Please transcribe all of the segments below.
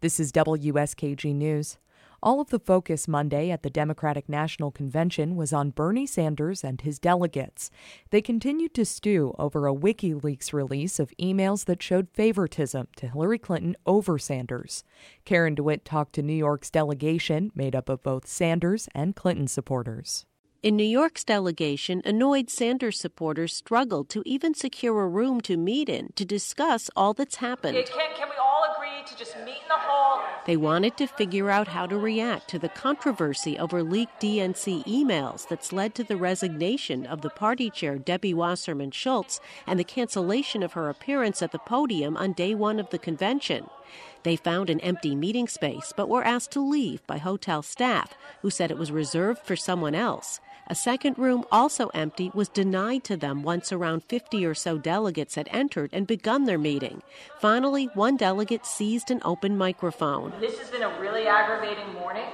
This is WSKG News. All of the focus Monday at the Democratic National Convention was on Bernie Sanders and his delegates. They continued to stew over a WikiLeaks release of emails that showed favoritism to Hillary Clinton over Sanders. Karen DeWitt talked to New York's delegation, made up of both Sanders and Clinton supporters. In New York's delegation, annoyed Sanders supporters struggled to even secure a room to meet in to discuss all that's happened. Can we all agree to just meet in the hall? They wanted to figure out how to react to the controversy over leaked DNC emails that's led to the resignation of the party chair, Debbie Wasserman Schultz, and the cancellation of her appearance at the podium on day one of the convention. They found an empty meeting space, but were asked to leave by hotel staff, who said it was reserved for someone else. A second room, also empty, was denied to them once around 50 or so delegates had entered and begun their meeting. Finally, one delegate seized an open microphone. This has been a really aggravating morning.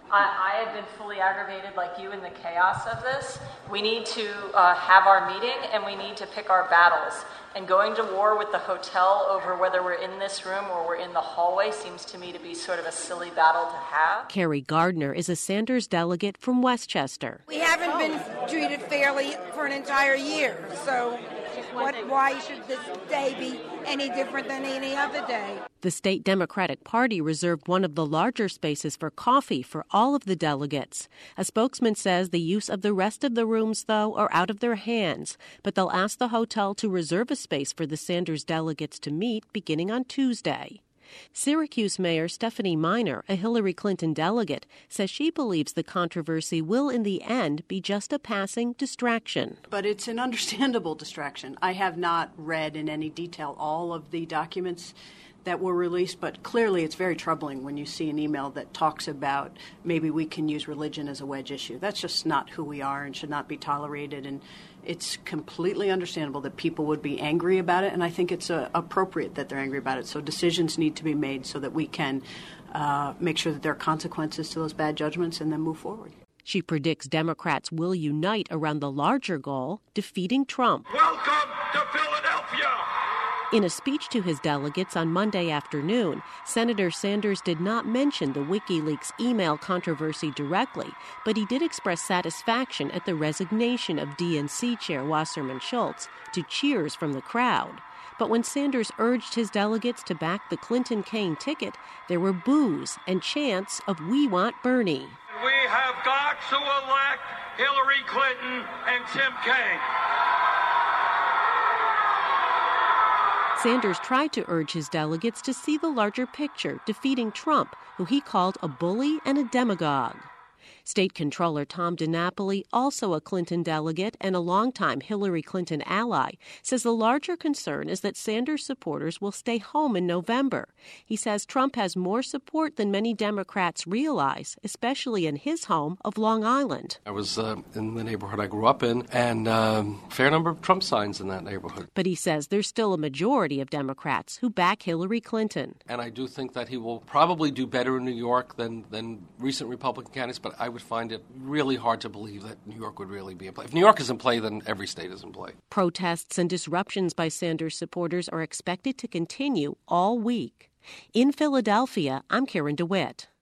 I have been fully aggravated like you in the chaos of this. We need to have our meeting and we need to pick our battles. And going to war with the hotel over whether we're in this room or we're in the hallway seems to me to be sort of a silly battle to have. Carrie Gardner is a Sanders delegate from Westchester. We haven't been treated fairly for an entire year, so why should this day be any different than any other day? The state Democratic Party reserved one of the larger spaces for coffee for all of the delegates. A spokesman says the use of the rest of the rooms, though, are out of their hands, but they'll ask the hotel to reserve a space for the Sanders delegates to meet beginning on Tuesday. Syracuse Mayor Stephanie Miner, a Hillary Clinton delegate, says she believes the controversy will in the end be just a passing distraction. But it's an understandable distraction. I have not read in any detail all of the documents that were released, but clearly it's very troubling when you see an email that talks about maybe we can use religion as a wedge issue. That's just not who we are and should not be tolerated, and it's completely understandable that people would be angry about it, and I think it's appropriate that they're angry about it. So decisions need to be made so that we can make sure that there are consequences to those bad judgments and then move forward. She predicts Democrats will unite around the larger goal, defeating Trump. Welcome to Philadelphia! In a speech to his delegates on Monday afternoon, Senator Sanders did not mention the WikiLeaks email controversy directly, but he did express satisfaction at the resignation of DNC Chair Wasserman Schultz to cheers from the crowd. But when Sanders urged his delegates to back the Clinton-Kaine ticket, there were boos and chants of "We want Bernie." We have got to elect Hillary Clinton and Tim Kaine. Sanders tried to urge his delegates to see the larger picture, defeating Trump, who he called a bully and a demagogue. State Controller Tom DiNapoli, also a Clinton delegate and a longtime Hillary Clinton ally, says the larger concern is that Sanders supporters will stay home in November. He says Trump has more support than many Democrats realize, especially in his home of Long Island. I was in the neighborhood I grew up in, and a fair number of Trump signs in that neighborhood. But he says there's still a majority of Democrats who back Hillary Clinton. And I do think that he will probably do better in New York than recent Republican candidates, but I would find it really hard to believe that New York would really be in play. If New York is in play, then every state is in play. Protests and disruptions by Sanders supporters are expected to continue all week. In Philadelphia, I'm Karen DeWitt.